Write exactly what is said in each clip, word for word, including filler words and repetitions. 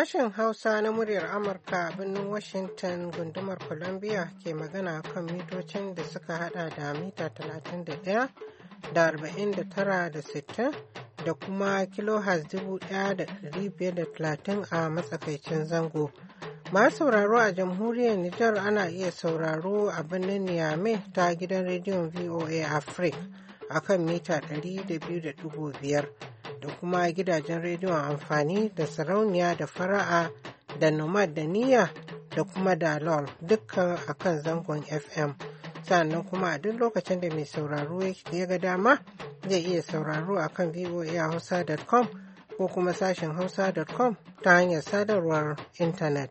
Sashen Hausa na muryar Amurka a birnin Washington gundumar Columbia ke magana kan mitocin da suka hada da mita talatin da ɗaya da arba'in da tara da sittin da kuma kilohertz dubu ɗaya da ɗari biyar da talatin a matsakaicin zango. Masu sauraro a jamhuriyar Nijar ana iya sauraro a birnin Niamey ta gidan rediyon V O A Africa a kan mita ɗari da biyu da ɗigo biyar da kuma gidajen rediyon amfani da sarauniya da fara'a da nomad da niyya da kuma dalol dukkan a kan zangon F M. Sannan kuma a duk lokacin da mai sauraro ya ga dama zai iya sauraro a kan voa hausa dot com ko kuma sashen hausa dot com ta hanyar sadarwar intanet.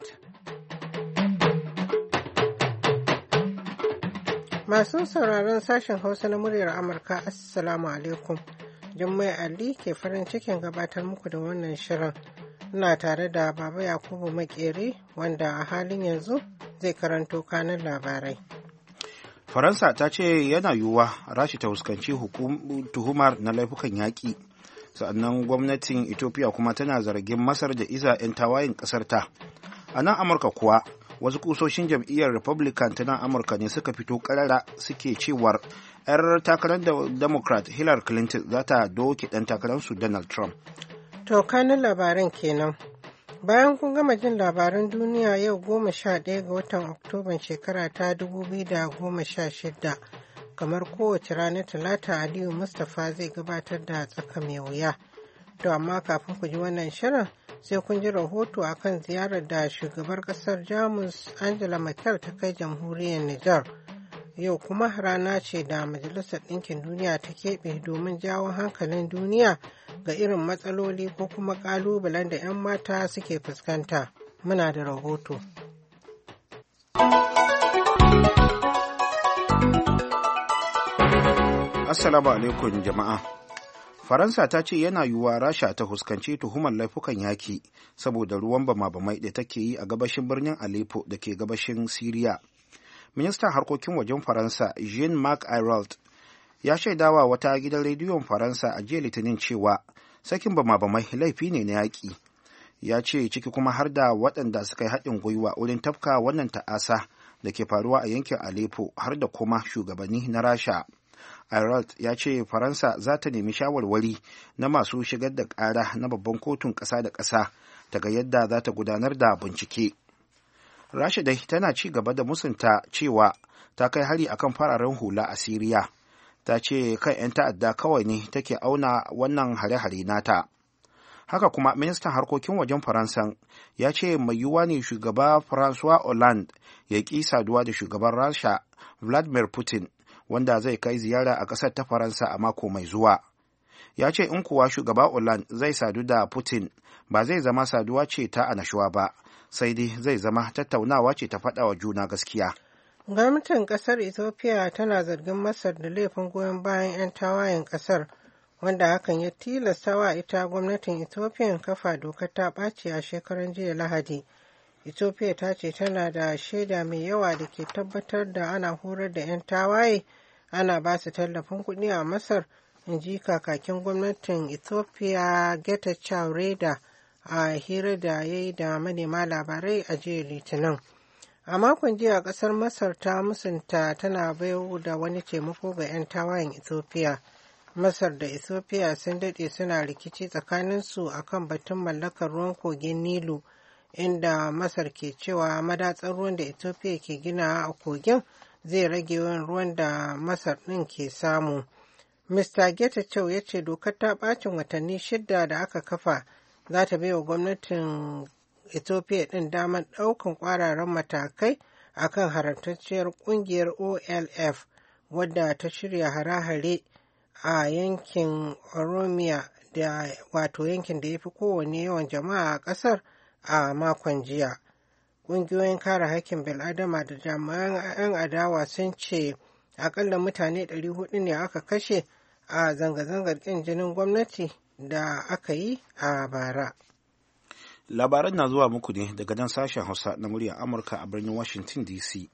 Masu sauraron sashen Hausa na muryar Amurka, Assalamu alaikum. Jummai Ali ke farin cikin gabatar muku da wannan shirin. Ina tare da Baba Yakubu Makeri wanda a halin yanzu zai karanto kanin labarai. Faransa ta ce yana yiwuwa Rashi ta fuskanci tuhumar na laifukan yaƙi. Sannan gwamnatin Ethiopia kuma tana zargin Masar da iza 'yan tawayen ƙasarta. A nan Amurka kuwa wasu kusoshin jam'iyyar Republican ta nan Amurka ne suka fito karara suke cewar 'yar takarar da Democrat Hillary Clinton za ta doke ɗan takararsu Donald Trump. To kanin labaran kenan. Bayan kun gama jin labaran duniya yau goma sha ɗaya ga watan Oktoban shekara ta dubu biyu da goma sha shida, kamar kowace ranar Talata Aliyu Mustapha zai gabatar da tsaka mai wuya. To amma kafin ku ji wannan shirin sai kun ji rahoto akan ziyarar da shugabar kasar Jamus Angela Merkel ta kai jamhuriyar Nijar. Yau kuma rana ce da Majalisar Ɗinkin Duniya ta keɓe domin jawo hankalin duniya ga irin matsaloli ko kuma ƙalubalen da 'yan mata suke fuskanta. Muna da rahoto. Assalamu alaikum jama'a. Faransa ta ce yana yiwuwa Rasha ta fuskanci tuhumar laifukan yaki saboda ruwan bama-bamai da take yi a gabashin birnin Aleppo da ke gabashin Siriya. Ministan harkokin wajen Faransa Jean-Marc Ayrault ya shaidawa wata gidan rediyon Faransa a jiya Litinin cewa sakin bama-bamai laifi ne na yaƙi. Ya ce ciki kuma har da waɗanda suka yi haɗin gwiwa wurin tafka wannan ta'asa da ke faruwa a yankin Aleppo har da kuma shugabanni na Rasha. Ayrault ya ce Faransa za ta nemi shawarwari na masu shigar da ƙara na babban kotun ƙasa da ƙasa daga yadda za ta gudanar da bincike. Rasha dai tana ci gaba da musunta cewa ta kai hari akan fararen hula a Siriya. Ta ce kan 'yan ta'adda kawai ne take auna wannan hare-hare nata. Haka kuma ministan harkokin wajen Faransa ya ce mai yiwuwa ne shugaba François Hollande ya ƙi saduwa da shugaban Rasha Vladimir Putin wanda zai kai ziyara a ƙasar ta Faransa a mako mai zuwa. Ya ce in kuwa shugaba Hollande zai sadu da Putin ba zai zama saduwa ce ta anashuwa ba, sai dai zai zama tattaunawa ce ta faɗa wa juna gaskiya. Gwamnatin ƙasar Ethiopia tana zargin Masar da laifin goyon bayan 'yan tawayen ƙasar, wanda hakan ya tilasta wa ita gwamnatin Ethiopia kafa dokar ta ɓaci a shekaran jiya Lahadi. Ethiopia ta ce tana da shaida mai yawa da ke tabbatar da ana horar da 'yan tawaye, ana ba su tallafin kuɗi a Masar, in ji kakakin gwamnatin Ethiopia Getachew Reda a hira da ya yi da manema labarai a jiya Litinin. A makon jiya ƙasar Masar ta musunta tana baiwa da wani taimako ga 'yan tawayen Ethiopia. Masar da Ethiopia sun daɗe suna rikici tsakaninsu akan batun mallakar ruwan kogin Nilu, inda Masar ke cewa madatsar ruwan da Ethiopia ke gina a kogin zai rage yawan ruwan da Masar ɗin ke samu. Mister Getachew ya ce dokar ta ɓacin watanni shida da aka kafa za ta baiwa gwamnatin Ethiopia ɗin damar ɗaukan ƙwararan matakai akan haramtacciyar ƙungiyar O L F wadda ta shirya hare-hare a yankin Oromia da wato yankin da ya fi kowane yawan jama'a a ƙasar a makon jiya. Ƙungiyoyin kare haƙƙin bil'adama da jami'an 'yan adawa sun ce akalla mutane ɗari hudu ne aka kashe a zanga-zangar ƙin jinin gwamnati da aka yi a bara. Labaran na zuwa muku ne daga nan sashen Hausa na muryar Amurka a birnin Washington D C.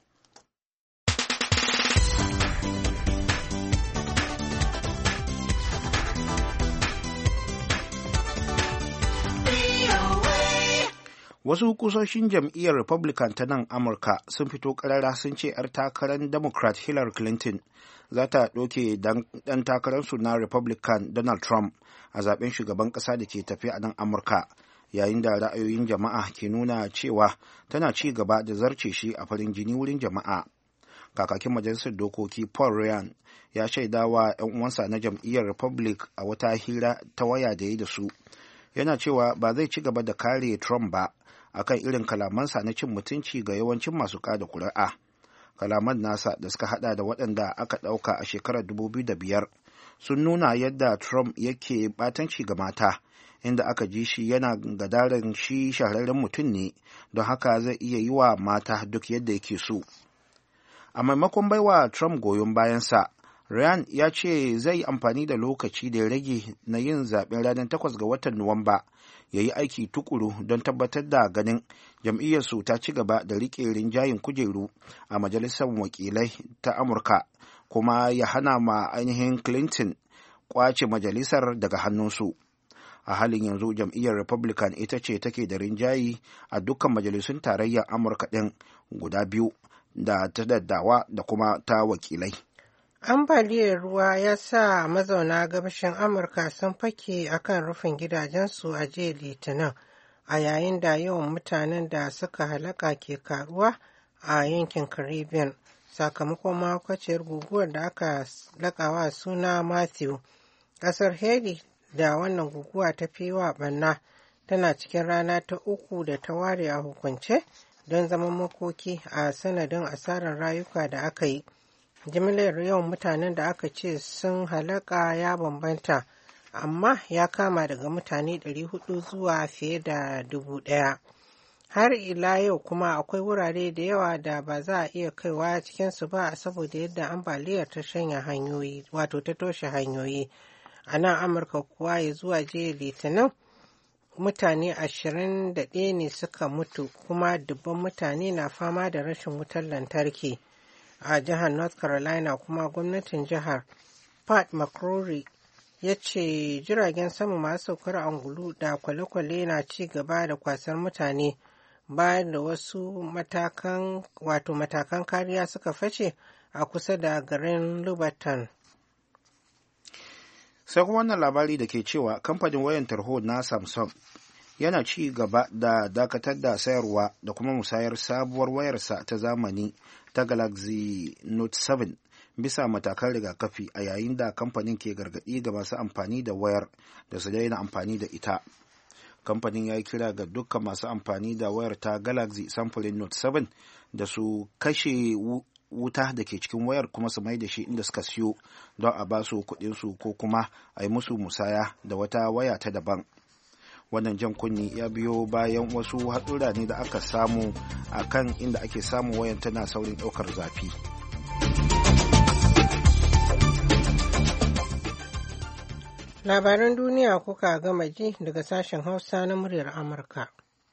Wasu kusoshin jam'iyyar Republican ta nan Amurka sun fito karara sun ce 'yar takarar Democrat Hillary Clinton za ta ɗauke ɗan takararsu na Republican Donald Trump a zaben shugaban ƙasa da ke tafi a nan Amurka, yayin da ra'ayoyin jama'a ke nuna cewa tana ci gaba da zarce shi a farin jini wurin jama'a. Kakakin majalisar dokoki Paul Ryan ya shaida wa 'yan uwansa na jam'iyyar Republic a wata hira ta waya da yi da su, yana cewa ba zai ci gaba da kare Trump ba akan irin kalamansa na cin mutunci ga yawancin masu kada kuri'a. Kalaman nasa da suka hada da waɗanda aka ɗauka a shekarar dubu biyu da biyar sun nuna yadda Trump yake batanci ga mata, inda aka ji shi yana gadarin shi shahararren mutum ne, don haka zai iya yi wa mata duk yadda yake so. A maimakon baiwa Trump goyon bayansa, Ryan ya ce zai yi amfani da lokaci da ya rage na yin zaben ranar takwas ga watan Nuwamba ya yi aiki tukuru don tabbatar da ganin jam'iyyarsu ta ci gaba da riƙe rinjayin kujeru a majalisar wakilai ta Amurka, kuma ya hana ma ainihin Clinton kwace majalisar daga hannunsu. A halin yanzu jam'iyyar Republican ita ce take da rinjayi a dukkan majalisun tarayyar Amurka ɗin guda biyu, da ta daddawa da kuma ta wakilai. Ambaliyar ruwa ya sa mazauna gabashin Amurka sun fake akan rufin gidajensu a jiya Litinin, a yayin da yawan mutanen da suka halaka ke karuwa a yankin Caribbean sakamakon mahaukaciyar guguwar da aka lakawa suna Matthew. Ƙasar Haiti da wannan guguwa ta fi wa ɓanna tana cikin rana ta uku da ta ware a hukunce don zaman makoki a sanadin asarar rayuka da aka yi. Jimillar yawan mutanen da aka ce sun halaka ya bambanta, amma ya kama daga mutane ɗari hudu zuwa fiye da dubu ɗaya. Har ila yau kuma akwai wurare da yawa da ba za a iya kaiwa cikinsu ba saboda yadda ambaliyar ta shanya hanyoyi, wato ta toshe hanyoyi. A nan Amurka kuwa ya zuwa jiya Litinin mutane ashirin da ɗaya ne suka mutu, kuma dubban mutane na fama da rashin wutar lantarki. A jihar North Carolina kuma gwamnatin jihar Pat McCrory ya ce jiragen sama masu saukar angulu da kwale-kwale na ci gaba da kwasar mutane bayan da wasu matakan wato matakan kariya suka fashe a kusa da garin Luberton. Sai kuma wannan labari da ke cewa kamfanin wayan tarho na Samsung yana ci gaba da dakatar da sayarwa da kuma musayar sabuwar wayarsa ta zamani ta Galaxy Note seven bisa matakan rigakafi, a yayin da kamfanin ke gargaɗi ga masu amfani da wayar da su daina amfani da ita. Kamfanin ya yi kira ga dukkan masu amfani da wayar ta Galaxy samfurin Note seven da su kashe wuta da ke cikin wayar kuma su mai da shi inda suka siyo don a ba su kuɗinsu ko kuma a yi musu musaya da wata waya ta daban. Wannan jan kunni ya biyo bayan wasu haɗura ne da aka samu a kan inda ake samun wayan tana saurin ɗaukar zafi. Labaran duniya kuka gama ji daga sashen Hausa na muryar Amurka.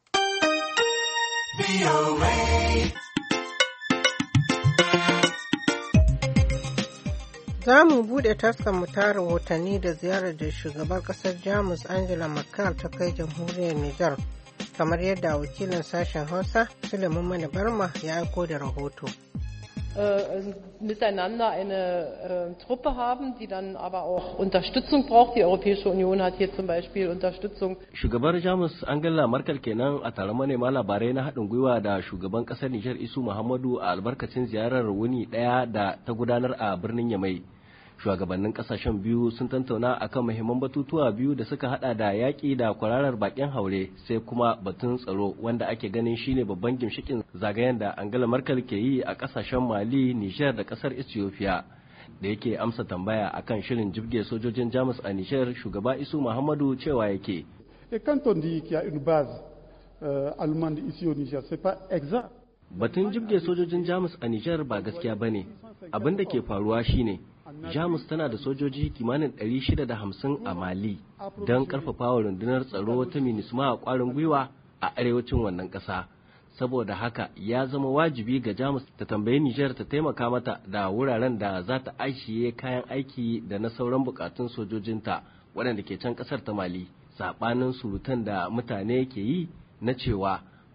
Za mu buɗe taskan mu ta rahotanni da ziyarar da shugaban ƙasar Jamus Angela Merkel ta kai jamhuriyar Nijar, kamar yadda wakilin sashen Hausa Suleiman Mani Barma ya aiko da rahoto. Miteinander eine äh, Truppe haben, die dann aber auch Unterstützung braucht. Die Europäische Union hat hier zum Beispiel Unterstützung. Shugabar Jamus Angela Merkel kenan a taron manema labarai na haɗin gwiwa da shugaban ƙasar Nijar Isu Muhammadu a albarkacin ziyarar wuni ɗaya da ta gudanar a birnin Yamai. Shugabannin kasashen biyu sun tantauna akan muhimman batutuwa biyu da suka hada da yaƙi da kwararar bakin haure, sai kuma batun tsaro wanda ake ganin shine babban gimshikin zagayen da Angela Merkel ke yi a kasashen Mali, Niger da kasar Ethiopia. Da yake amsa tambaya akan shirin jibge sojojin Jamus a Niger, shugaba Isu Muhammadu cewa yake. Et quand on dit qu'il y a une base euh, allemande ici au Niger, c'est pas exact. Batun jibge sojojin Jamus a Niger ba gaskiya bane. Abin da ke faruwa shine Jamus tana da sojoji kimanin ɗari shida da hamsin a Mali don ƙarfafawa rundunar tsaro ta MINUSMA a ƙwarin gwiwa a arewacin wannan ƙasa. Saboda haka ya zama wajibi ga Jamus ta tambayi Nijar ta taimaka mata da wuraren da za ta aishiye kayan aiki da na sauran bukatun sojojinta waɗanda ke can ƙasar ta Mali. Saɓanin surutan da mutane ke yi na cewa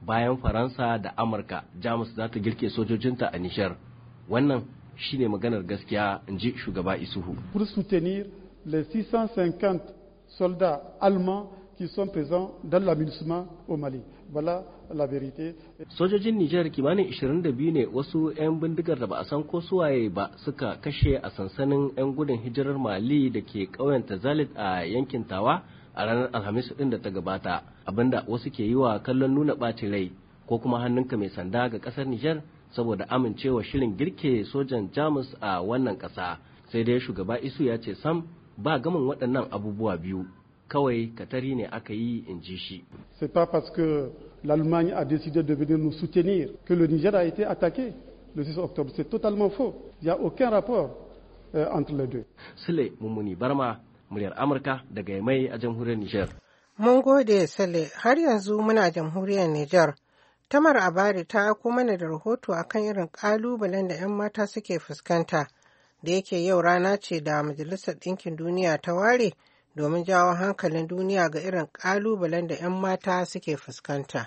bayan Faransa da Amurka, Jamus za ta girke sojojinta a Nijar. Wannan shine maganar gaskiya, in ji shugaba Isuhu. Pour soutenir les six cent cinquante soldats allemands qui sont présents dans l'aménagement au Mali. Voilà la vérité. Sojojin Nijar kimanin ishirin da biyu ne wasu 'yan bindigar da ba a san ko suwaye ba suka kashe a sansanin 'yan gudun hijirar Mali da ke ƙauyen Tazalit a yankin Tawa a ranar Alhamis ɗin da ta gabata, abinda wasu ke yi wa kallon nuna ɓacin rai ko kuma hannunka mai sanda ga ƙasar Nijar saboda amincewa shirin girke sojan Jamus a wannan ƙasa. Sai dai shugaba Isu ya ce sam ba gamin waɗannan abubuwa biyu, kawai katari ne aka yi, in ji shi. C'est pas parce que l'Allemagne a décidé de venir nous soutenir que le Niger a été attaqué le six octobre. C'est totalement faux. Il n'y a aucun rapport euh, entre les deux. Sule Mummuni Barma, muryar Amurka daga Yamai a jamhuriyar Nijar. Mun gode Sule, har yanzu muna jamhuriyar Nijar. Tamar Abari ta aiko mana da rahoto akan irin ƙalubalen da 'yan mata suke fuskanta, da yake yau rana ce da Majalisar Ɗinkin Duniya ta ware domin jawo hankalin duniya ga irin ƙalubalen da 'yan mata suke fuskanta.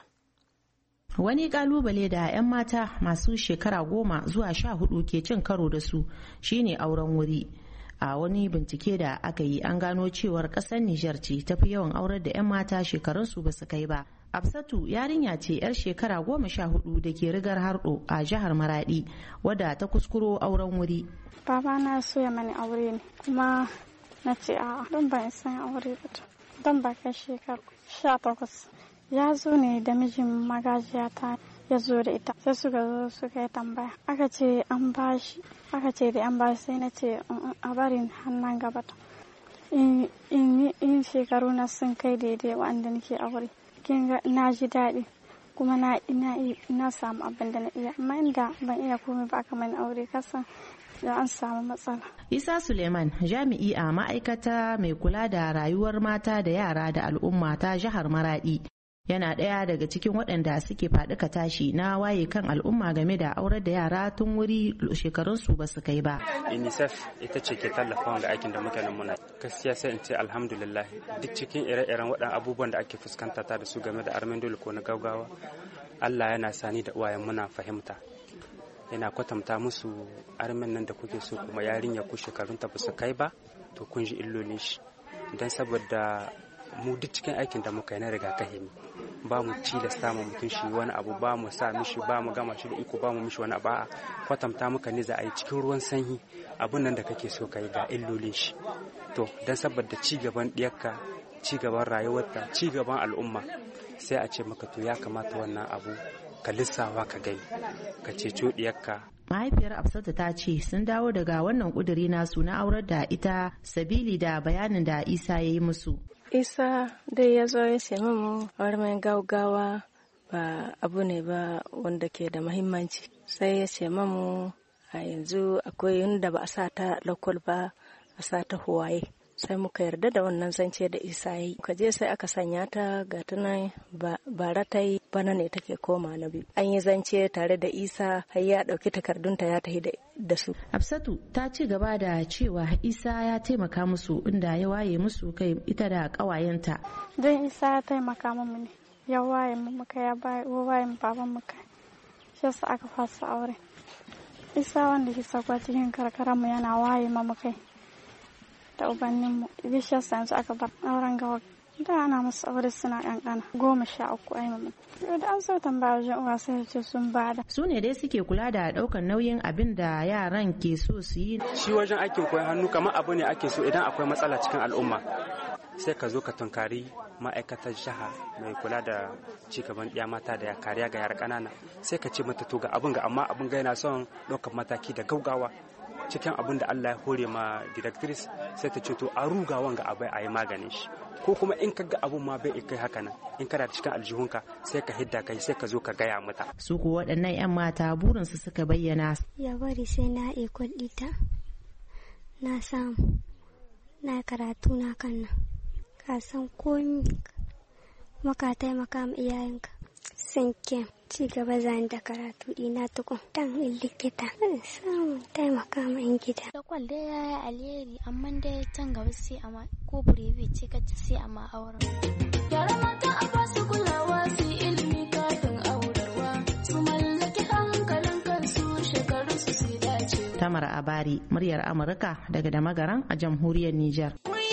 Wani ƙalubale da 'yan mata masu shekara goma zuwa sha hudu ke cin karo da su shine auren wuri. A wani bincike da aka yi an gano cewar ƙasar Nijar ce tafi yawan aurar da 'yan mata shekarunsu ba su kai ba. Absatu yarinya ce 'yar shekara goma sha hudu da ke rigar harɗo a jihar Maradi wadda ta kuskuro auren wuri. Baba na so ya mani aure ne kuma na ce a don ban san aure ba don ba kai shekaru sha takwas. Ya zo ne da mijin magajiya ta ya zo da ita sai suka zo suka yi tambaya aka ce an bashi aka ce da an bashi sai na ce a barin hannun gaba in shekaru na sun kai daidai wanda nake aure kin ga na ji daɗi kuma na ina ina samu abin da na iya amma inda ban iya komai ba aka mani aure kasan da an samu matsala. Isa Suleiman jami'i a ma'aikata mai kula da rayuwar mata da yara da al'umma ta jihar Maradi yana ɗaya daga cikin waɗanda suke faɗuka tashi na waye kan al'umma game da aurar da yara tun wuri shekarunsu ba su kai ba. UNICEF ita ce ke tallafa ga aikin da muke nan muna. Gaskiya sai in ce alhamdulillah duk cikin ire-iren waɗannan abubuwan da ake fuskanta ta da su game da armen dole ko na gaugawa Allah yana sani da uwayen muna fahimta. Yana kwatanta musu armen nan da kuke so kuma yarinya ku shekarunta ba su kai ba to kun ji illolin shi. Dan saboda mu duk cikin aikin da muka yi na rigakafi ne ba mu tilasta mu mutum shi wani abu ba mu sa mishi ba mu gama shi da iko ba mu mishi wani abu a kwatanta muka ne za a yi cikin ruwan sanyi abun nan da kake so ka yi ga illolin shi to dan saboda ci gaban diyarka ci gaban rayuwarta ci gaban al'umma sai a ce maka to ya kamata wannan abu ka lissawa ka gani ka ceto diyarka. Mahaifiyar Absatu ta ce sun dawo daga wannan kuduri nasu na aurar da ita sabili da bayanin da Isa ya yi musu. Isa dai ya zo ya ce mu auren gaugawa ba abu ne ba wanda ke da mahimmanci sai ya ce mamu a yanzu akwai yadda ba a sa ta lokal ba a sa ta huwaye sai muka yarda da wannan zance da Isa yi ka je sai aka sanya ta ga tunan bara ta yi bana ne take koma na biyu an yi zance tare da Isa har ya dauki takardunta ya tafi da su. Hafsatu ta ci gaba da cewa Isa ya taimaka musu inda ya waye musu kai ita da kawayenta. Don Isa ya taimaka mu ne ya waye mu muka ya waye mu baban muka shi yasa aka fasa aure. Isa wanda ke sakwa cikin karkara mu yana waye mu muka da ubanninmu bishiyar yanzu aka bar auren gawa da ana masu aure suna kankana goma sha uku ai mamu da an so tambaya wajen uwa sai ce sun bada su ne dai suke kula da daukan nauyin abin da yaran ke so su yi shi wajen aikin koyon hannu kamar abu ne ake so idan akwai matsala cikin al'umma sai ka zo ka tunkari ma'aikatar jiha mai kula da cigaban ɗiya mata da kariya ga yara ƙanana sai ka ce mata to ga abin ga amma abin ga yana son ɗaukar mataki da gaugawa cikin abin da Allah ya hore ma directrice sai ta ce to a ruga wanga abai a yi maganin shi ko kuma in ka ga abun ma bai kai haka nan in kana cikin aljihunka sai ka hidda kai sai ka zo ka gaya mata su ko waɗannan 'yan mata burinsu suka bayyana ya bari sai na ikon ita na samu na karatu na kan nan ka san komi maka taimaka ma iyayenka sun ke ci gaba zan da karatu dina tukun dan in likita samun taimaka ma in gida. Lakwal dai ya yi alheri amma dai can gaba sai a ko burevi ce ka sai a ma auren. Yara mata a basu kulawa su ilimi kafin Tamar Abari, muryar Amurka daga Damagaran a jamhuriyar Nijar.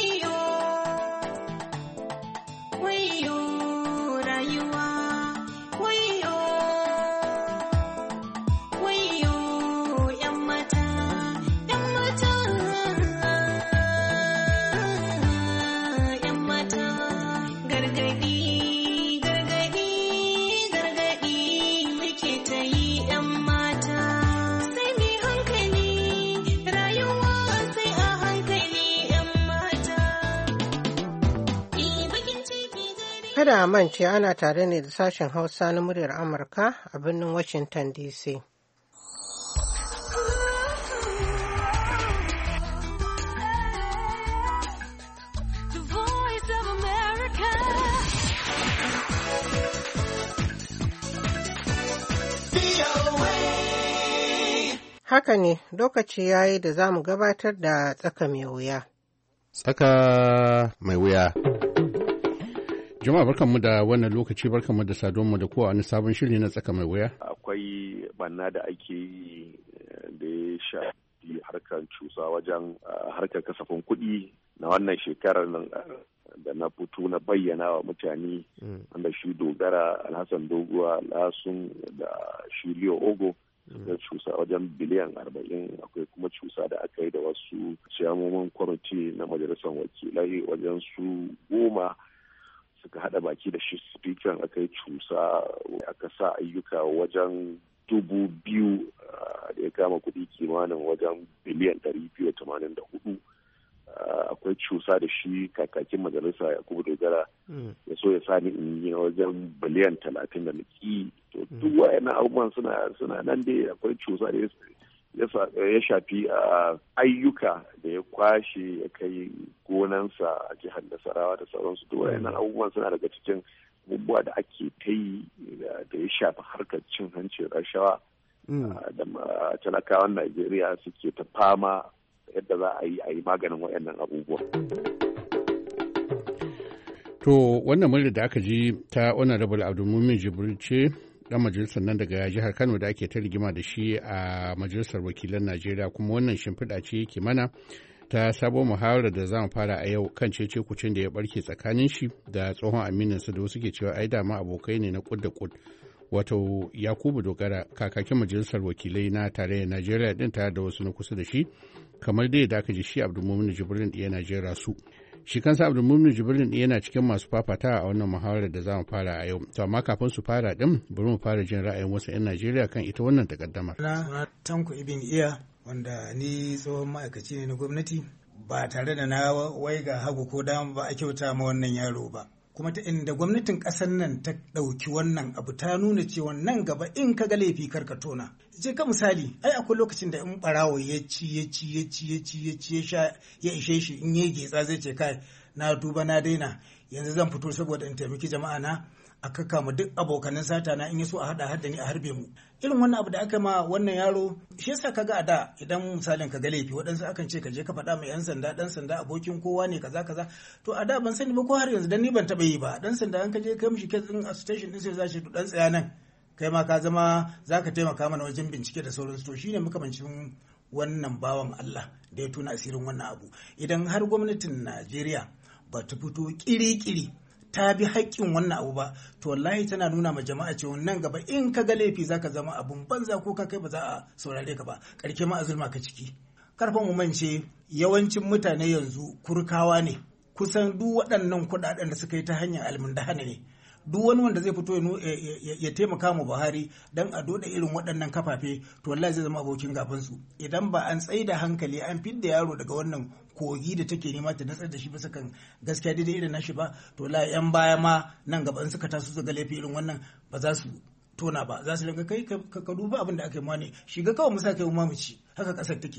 Kada a mance ana tare ne da sashen Hausa na muryar Amurka a birnin Washington D C. Haka ne, lokaci ya yi da za mu gabatar da tsaka mai wuya. Tsaka mai wuya. Jama'a barkanmu da wannan lokaci, barkanmu da saduwanmu da kowa wani sabon shiri na tsaka mai wuya. Akwai banna da ake yi da ya shafi harkar cusa wajen harkar kasafin kuɗi na wannan shekarar nan da na fito na bayyana wa mutane, wanda shi Dogara, Alhassan Doguwa, Lasun da shi Leo Ogo da cusa wajen biliyan arba'in. Akwai kuma cusa da aka yi da wasu ciyamomin kwamiti na majalisar wakilai wajen su goma suka hada baki da shi speaker, aka yi cusa, aka sa ayyuka wajen dubu biyu da ya kama kuɗi kimanin wajen biliyan ɗari biyu da tamanin da hudu. Akwai cusa da shi kakakin majalisa Yakubu Dogara ya so ya sani in yi wajen biliyan talatin da niki. To duk wayannan abubuwan suna suna nan dai. Akwai cusa da ya shafi ayyuka da ya kwashe ya kai gonansa a jihar Nasarawa da sauransu. Duk wayannan abubuwan suna daga cikin abubuwa da ake ta yi da ya shafi harkar cin hanci rashawa da talakawan Najeriya suke ta fama yadda za a yi a yi maganin wayannan abubuwa. To wannan murya da aka ji ta Honorable Abdulmumin Jibril ce, dan majalisar nan daga jihar Kano da ake ta rigima da shi a majalisar wakilan Najeriya, kuma wannan shimfiɗa ce yake mana ta sabon muhawarar da za mu fara a yau kan cece kucin da ya barke tsakanin shi da tsohon amininsa da wasu ke cewa ai dama abokai ne na kud da kud, wato Yakubu Dogara, kakakin majalisar wakilai na tarayyar Najeriya din tare da wasu na kusa da shi, kamar dai da aka ji shi Abdulmumin Jibrin ɗaya Najeriya su. Shi kansa Abdulmumin Jibrin ɗaya yana cikin masu fafata a wannan muhawarar da za mu fara a yau. To amma kafin su fara din, bari mu fara jin ra'ayin wasu 'yan Najeriya kan ita wannan takaddamar. Na Tanko Ibn Iya, wanda ni tsohon ma'aikaci ne na gwamnati, ba tare da na waiga hagu ko dama ba a kyauta ma wannan yaro ba. Kuma ta inda gwamnatin ƙasar nan ta ɗauki wannan abu ta nuna cewa nan gaba in ka ga laifi karka tona. Je ka misali, ai akwai lokacin da in ɓarawo ya ci ya ci ya ci ya ci ya ci ya sha ya ishe shi, in ya getsa zai ce kai na tuba na daina, yanzu zan fito saboda in taimaki jama'a na a kama duk abokanan sata na, in ya so a haɗa hadda ni a harbe mu. Irin wannan abu da aka ma wannan yaro, shi yasa kaga a da idan misalin ka ga laifi waɗansu akan ce ka je ka faɗa mai yan sanda, ɗan sanda abokin kowa ne kaza kaza. To a da ban sani ba ko har yanzu dan ni ban taɓa yi ba. Ɗan sanda an ka je kai mishi kes ɗin a station ɗin sai za shi ɗan tsaya nan, kai ma ka zama za ka taimaka mana wajen bincike da sauransu. To shine makamancin wannan bawan Allah da ya tuna asirin wannan abu. Idan har gwamnatin Najeriya ba ta fito kiri-kiri ta bi haƙƙin wannan abu ba, to wallahi tana nuna ma jama'a cewa nan gaba in ka ga laifi zaka zama abun banza ko ka kai ba za a saurare ka ba, ƙarshe ma azulma ka ciki. Karfan mu mance yawancin mutane yanzu kurkawa ne, kusan duk waɗannan kuɗaɗen da suka yi ta hanyar almundahana ne. Duk wani wanda zai fito ya taimaka mu Buhari dan a doda irin waɗannan kafafe, to wallahi zai zama abokin gabansu. Idan ba an tsaida hankali an fidda yaro daga wannan kogi da take nema ta natsar da shi bisa kan gaskiya daidai irin nashi ba, to la yan baya ma nan gaba in suka taso su ga laifi irin wannan ba za su tona ba, za su rinka kai ka duba abin da aka yi ma ne, shiga kawai musa kai mu ci, haka kasar take.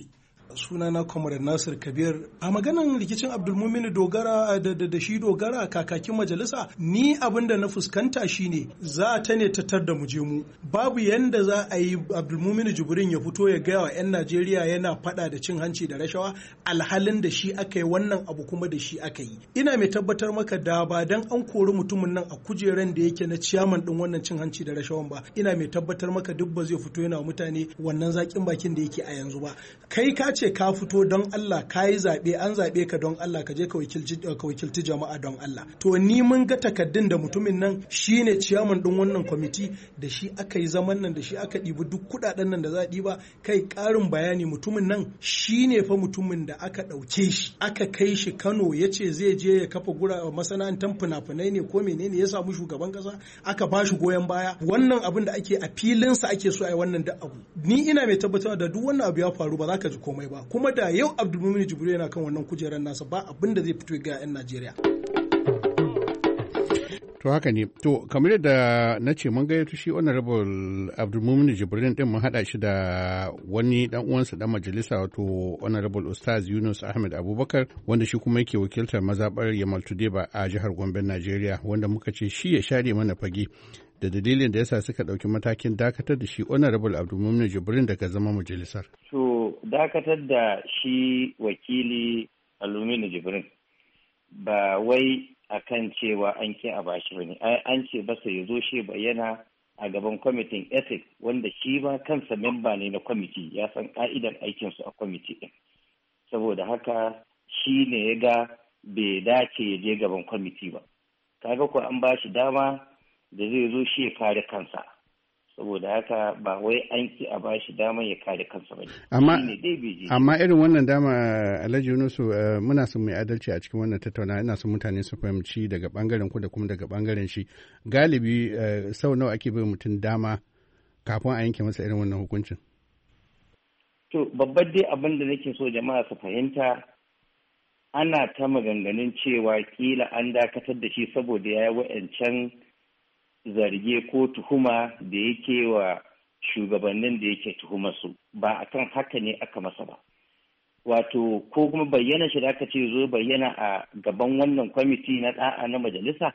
Sunana Comrade Nasir Kabir. A maganan rikicin Abdulmumin Dogara da, da, da shi Dogara kakakin majalisa, ni abin da na fuskanta shine za ta ne tattar da mu je mu. Babu yanda za a yi Abdulmumin Jibrin ya fito ya gaya wa 'yan Najeriya yana fada da cin hanci da rashawa alhalin da shi aka yi wannan abu kuma da shi aka yi. Ina mai tabbatar maka da ba dan an kori mutumin nan a kujeran da yake na ciyaman din wannan cin hanci da rashawan ba, ina mai tabbatar maka duk ba zai fito yana wa mutane wannan zakin bakin da yake a yanzu ba. Kai ka ce ka fito don Allah, ka yi zaɓe, an zaɓe ka don Allah, ka je ka wakilci jama'a don Allah. To ni mun ga takaddun da mutumin nan shine ciyaman din wannan kwamiti, da shi aka yi zaman nan, da shi aka ɗibi duk kuɗaɗen nan da za a ɗiba. Kai ƙarin bayani, mutumin nan shine fa mutumin da aka ɗauke shi aka kai shi Kano, ya ce zai je ya kafa gura masana'antar fina-finai ne ko menene, ya samu shugaban ƙasa aka ba shi goyon baya. Wannan abin da ake a filinsa ake so a yi wannan da abu. Ni ina mai tabbatar da duk wannan abu ya faru ba za ka ji komai ba, kuma da yau Abdulmumin Jibril yana kan wannan kujerar nasa ba abin da zai fito ga 'yan Najeriya. To haka ne. To kamar yadda na ce mun gayyato shi Honorable Abdulmumin Jibrin din mun haɗa shi da wani dan uwansa dan majalisa, wato Honorable Ustaz Yunus Ahmed Abubakar, wanda shi kuma yake wakiltar mazaɓar Yamal Tudeba a jihar Gombe, Najeriya, wanda muka ce shi ya share mana fage da dalilin da yasa suka ɗauki matakin dakatar da shi Honorable Abdulmumin Jibrin daga zama majalisar. To dakatar da shi wakili Abdulmumin Jibrin ba wai akan cewa an ki a bashi bane, an ce basa ya zo shi bayyana a gaban kwamitin ethics, wanda shi ma kansa memba ne na kwamiti, ya san ka'idar aikinsu a kwamiti din. Saboda haka shi ne ya ga bai dace ya je gaban kwamiti ba. Kaga ko an bashi dama da zai zo shi ya kare kansa, saboda haka ba wai an ki a bashi dama ya kare kansa ba. Amma amma irin wannan dama Alhaji Yunusu, muna son mai adalci a cikin wannan tattaunawa, ina son mutane su fahimci daga bangaren ku da kuma daga bangaren shi. Galibi sau nawa ake bai mutum dama kafin a yanke masa irin wannan hukuncin? To babbar dai abin da nake so jama'a su fahimta, ana ta maganganun cewa kila an dakatar da shi saboda ya yi wa'ancan zarge ko tuhuma da yake wa shugabannin da yake tuhumar su, ba akan haka ne aka masa ba. Wato ko kuma bayyana shi da aka ce zo bayyana a gaban wannan kwamiti na da'a na majalisa,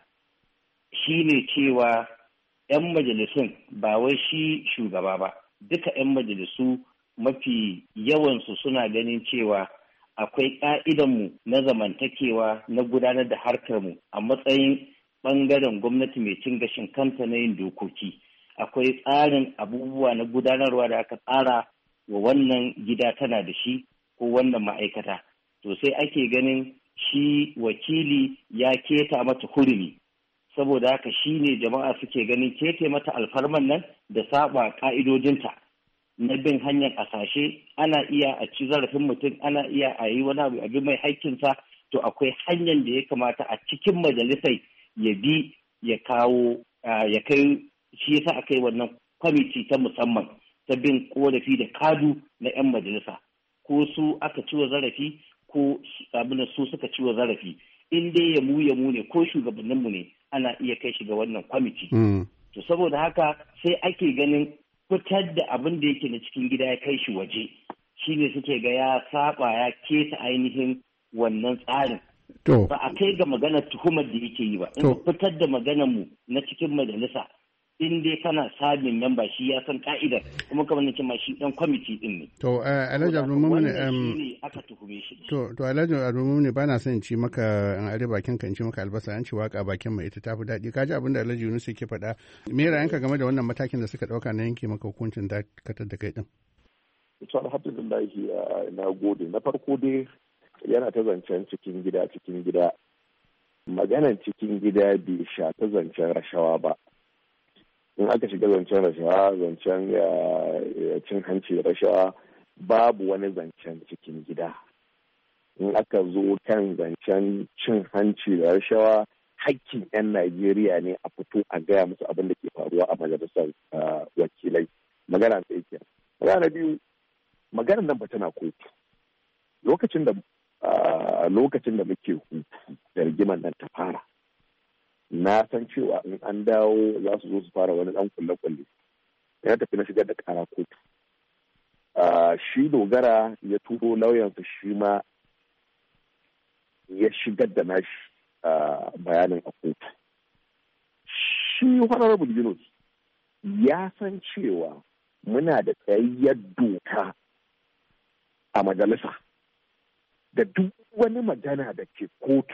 shi ne cewa 'yan majalisun ba wai shi shugaba ba, duka 'yan majalisu mafi yawansu suna ganin cewa akwai ƙa'idanmu na zamantakewa na gudanar da harkarmu a matsayin ɓangaren gwamnati mai cin gashin kanta na yin dokoki. Akwai tsarin abubuwa na gudanarwa da aka tsara wa wannan gida tana da shi ko wannan ma'aikata. To sai ake ganin shi wakili ya keta mata hurumi, saboda haka shi ne jama'a suke ganin kete mata alfarman nan da saba ka'idojinta na bin hanyar asashe. Ana iya a ci zarafin mutum, ana iya a yi wani abu abin mai haƙƙinsa, to akwai hanyar da ya kamata a cikin majalisai ya bi ya kawo ya kai. Shi yasa aka yi wannan kwamiti ta musamman ta bin korafi da kadu na 'yan majalisa, ko su aka ciwo zarafi ko abin su suka ciwo zarafi, in dai ya mu ya mu ne ko shugabanninmu ne ana iya kai shi ga wannan kwamiti. Mm. To saboda haka sai ake ganin fitar da abin da yake na cikin gida ya kai shi waje, shine suke ga ya saba ya keta ainihin wannan tsarin. Ba a kai ga maganar tuhumar da yake yi ba. In fitar da maganar mu na cikin majalisa, in dai kana sabin memba shi ya san ka'idar, kuma kamar nace ma shi dan kwamiti din ne. To Alhaji Abdulmumin um aka tuhume shi. To to Alhaji Abdulmumin ba na son ci maka an are bakin ka in ci maka albasa, an ci waka bakin mai ita tafi daɗi. Kaji abin da Alhaji Yunus yake faɗa. Me ra'ayinka game da wannan matakin da suka ɗauka na yanke maka hukuncin dakatar da kai din? To alhamdulillah na gode. Na farko dai yana ta zancen cikin gida cikin gida. Maganan cikin gida bai shafi zancen rashawa ba. In aka shiga zancen rashawa, zancen cin hanci da rashawa, babu wani zancen cikin gida. In aka zo kan zancen cin hanci da rashawa, hakkin 'yan Najeriya ne a fito a gaya musu abin da ke faruwa a majalisar wakilai. Magana ta yake. Magana na biyu, maganar nan ba tana kotu. Lokacin da lokacin da muke hutu da rigimar nan ta fara, na san cewa in an dawo za su zo su fara wani dan kulle-kulle. Ya tafi na shigar da kara kotu. shi dogara ya turo lauyansa shi ma ya shigar da nashi bayanin a kotu. Shi Honorable Yunus ya san cewa muna da tsayayyar doka a majalisa da duk wani magana da ke kotu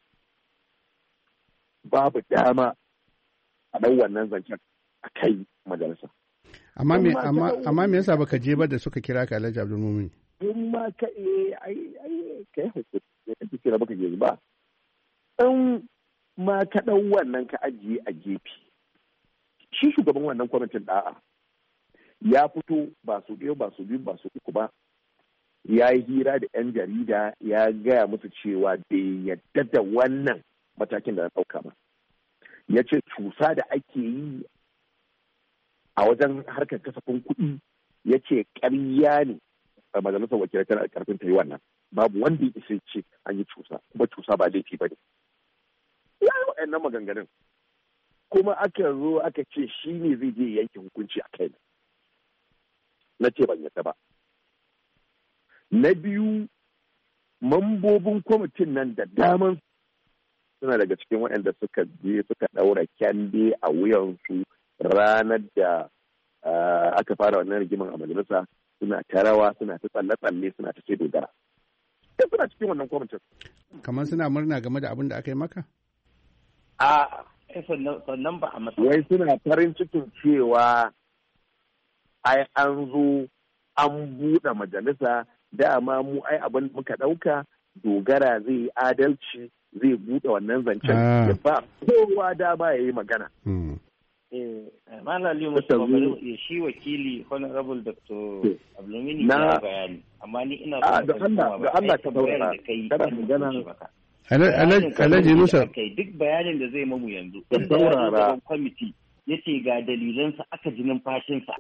babu dama a ɗan wannan zancen a kai majalisa. Amma me amma me yasa baka je ba da suka kira ka Alhaji Abdulmumin? In ma ka eh ai ai kai hakuri ne kake kira baka je ba. In ma ka ɗau wannan ka ajiye a gefe. Shi shugaban wannan kwamitin da'a ya fito ba su ɗaya ba su biyu ba su uku ba. Ya yi hira da 'yan jarida ya gaya musu cewa bai yadda da wannan matakin da na ɗauka ba. Ya ce cusa da ake yi a wajen harkar kasafin kuɗi ya ce ƙarya ne a majalisar wakilai tana ƙarfin ta yi wannan. Babu wanda ya isa ce an yi cusa, kuma cusa ba laifi ba ne. Ya yi waɗannan maganganun. Kuma aka zo aka ce shi ne zai je yanke hukunci a kai. Na ce ban yadda ba. Na biyu, mambobin kwamitin nan da daman suna daga cikin waɗanda suka je suka ɗaura kyande a wuyansu ranar da aka fara wannan rigiman a majalisa, suna ta rawa, suna ta tsalle-tsalle, suna ta ce dogara. Sai suna cikin wannan kwamitin. Kamar suna murna game da abin da aka yi maka? A sannan ba a masa. Wai suna farin cikin cewa ai an zo an buɗe majalisa, dama mu ai abin muka ɗauka dogara zai yi adalci, zai buɗe wannan zancen ya ba kowa dama ya yi magana. Malali Musa shi wakili Honorable Doctor Abdulmini ya bayani, amma ni ina da Allah da Allah ka saurara kada magana. Alhaji Musa duk bayanin da zai mamu yanzu da saurara kwamiti yace ga dalilansa aka ji numfashinsa.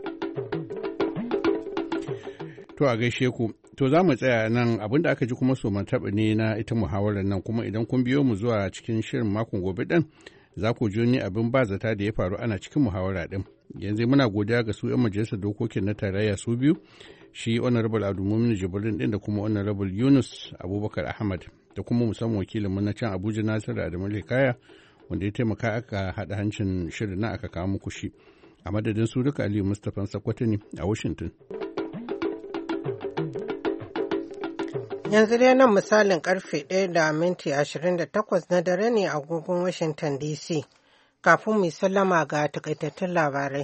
To a gaishe ku. To za mu tsaya nan abinda aka ji kuma so taɓa ne na ita muhawarar nan, kuma idan kun biyo mu zuwa cikin shirin makon gobe ɗin za ku ji abin ba zata da ya faru ana cikin muhawara ɗin. Yanzu muna godiya ga su 'yan majalisar dokokin na tarayya su biyu, shi Honorable Abdulmumin Jibrin ɗin da kuma Honorable Yunus Abubakar Ahmad da kuma musamman wakilinmu na can Abuja Nasiru Adamu Hikaya wanda ya taimaka aka haɗa hancin shirin na aka kawo muku shi. A madadin su duka Aliyu Mustapha Sakwata ne a Washington. Yanzu dai nan misalin karfe ɗaya da minti ashirin da takwas na dare ne a agogon Washington D C. Kafin mu sallama ga takaitattun labarai.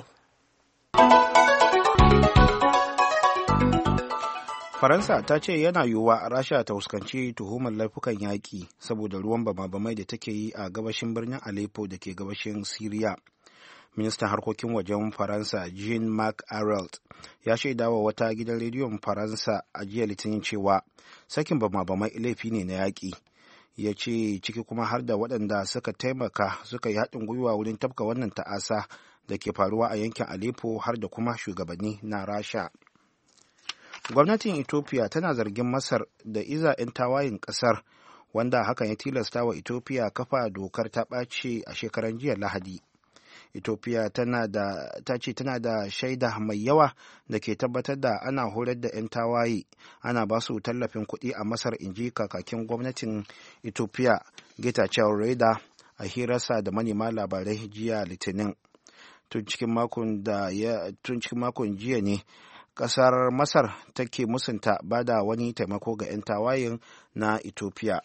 Faransa ta ce yana yiwuwa Rasha ta fuskanci tuhumar laifukan yaƙi saboda ruwan bama-bamai da take yi a gabashin birnin Aleppo da ke gabashin Siriya. Ministan harkokin wajen Faransa Jean-Marc Ayrault ya shaidawa wata gidan rediyon Faransa a jiya Litinin cewa sakin bama-bamai laifi ne na yaƙi. Ya ce ciki kuma har da waɗanda suka taimaka suka yi haɗin gwiwa wurin tafka wannan ta'asa da ke faruwa a yankin Aleppo har da kuma shugabanni na Rasha. Gwamnatin Ethiopia tana zargin Masar da iza 'yan tawayin ƙasar wanda hakan ya tilasta wa Ethiopia kafa dokar ta ɓace a shekaran jiya Lahadi. Ethiopia tana da ta ce tana da shaida mai yawa da ke tabbatar da ana horar da 'yan tawaye ana ba su tallafin kuɗi a Masar, inji kakakin gwamnatin Ethiopia Getachew Reda a hirarsa da manema labarai jiya Litinin. Tun cikin makon da ya tun cikin makon jiya ne kasar Masar take musunta bada wani taimako ga 'yan tawayen na Ethiopia.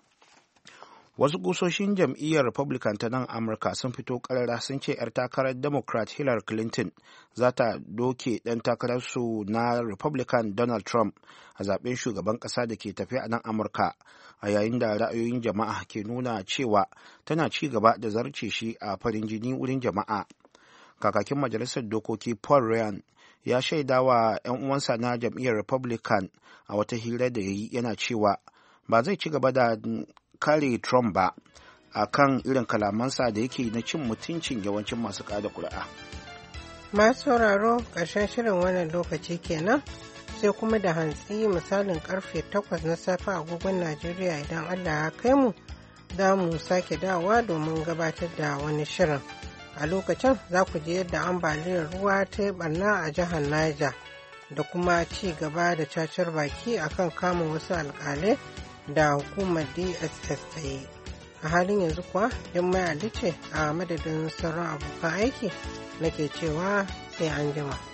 Wasu kusoshin jam'iyyar Republican ta nan Amurka sun fito karara sun ce 'yar takarar Democrat Hillary Clinton za ta doke ɗan takararsu na Republican Donald Trump a zaben shugaban ƙasa da ke tafiya a nan Amurka, a yayin da ra'ayoyin jama'a ke nuna cewa tana ci gaba da zarce shi a farin jini wurin jama'a. Kakakin Majalisar Dokoki Paul Ryan ya shaida wa 'yan uwansa na jam'iyyar Republican a wata hira da ya yi yana cewa ba zai ci gaba da kare Trump ba a kan irin kalamansa da yake na cin mutuncin yawancin masu kada kuri'a. Masu sauraro ƙarshen shirin wannan lokaci kenan sai kuma da hantsi misalin karfe takwas na safe agogon Najeriya idan Allah ya kai mu za mu sake dawa domin gabatar da wani shirin. A lokacin za ku ji yadda ambaliyar ruwa ta yi barna a jihar Niger. da kuma ci gaba da cacar baki akan kamun wasu alkalai da hukumar D S S ta yi. A halin yanzu kuwa Jummai Ali ce a madadin sauran abokan aiki nake cewa sai an jima.